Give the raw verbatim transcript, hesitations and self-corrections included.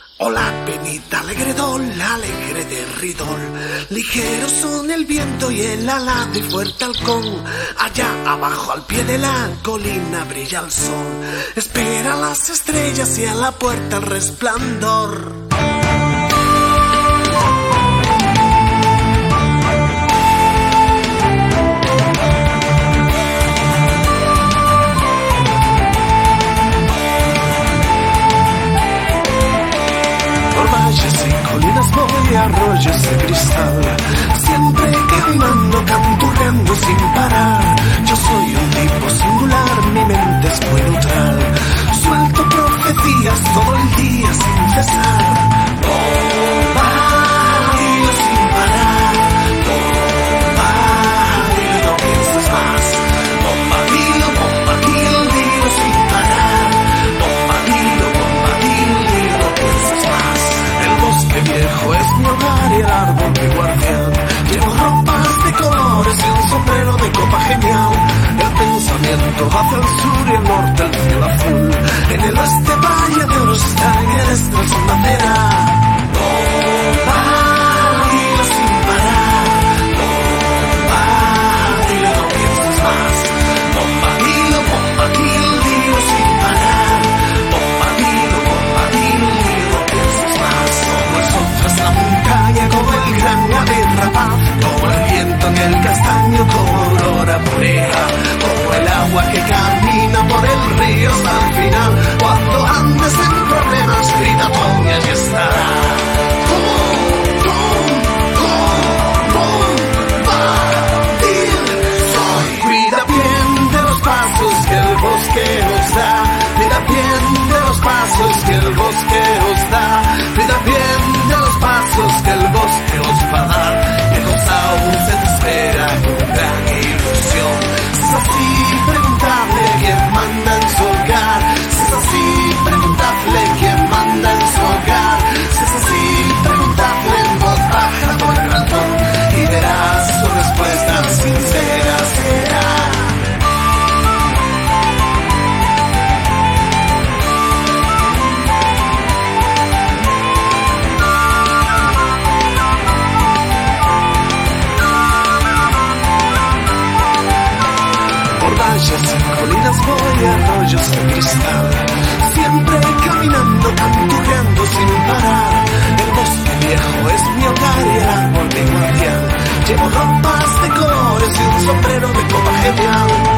Hola, penita alegre dol, alegre de ridol. Ligeros son el viento y el ala de fuerte halcón. Allá abajo al pie de la colina brilla el sol. Espera las estrellas y a la puerta el resplandor. Colinas voy, arroyos de cristal, siempre caminando, canturreando sin parar. Yo soy un tipo singular, mi mente es muy neutral. Suelto profecías todo el día sin cesar. Bombardeo sin parar. Bombardeo, no pienses más. Bombardeo, bombardeo, dilo sin parar. Bombardeo, bombardeo, dilo, no pienses más. El bosque viejo es mi hogar y el árbol mi guardián. Llevo ropas de colores y un sombrero de copa genial. El pensamiento hacia el sur y el norte el cielo azul. En el oeste valle de oro está, en el este el sol nacerá. Bombardeo sin parar. Bombardeo, no pienses más. Bombardeo, bombardeo, dilo sin parar. Bombardeo, bombardeo, dilo, no pienses más. Como el sol tras la montaña, como el gran ave rapaz, como el viento en el castaño, como aurora boreal, como el agua que camina por el río hasta el final. Cuando andes en problemas, grita Tom y allí estará. Tom, Tom, Tom, Bombardil soy. Cuida bien de los pasos que el bosque os da. Cuida bien de los pasos que el bosque os da. Cuida bien de los pasos que el bosque os va a dar. Lejos aún se te espera con gran ilusión. Si es así, preguntadle quién manda en su hogar. Si es así, preguntadle quién manda en su hogar. Si es así, preguntadle en voz baja por el balcón y verás su respuesta sincera será. Valles y colinas voy, arroyos de cristal, siempre caminando, canturreando sin parar. El bosque viejo es mi hogar y el árbol mi guardián. Llevo ropas de colores y un sombrero de copa genial.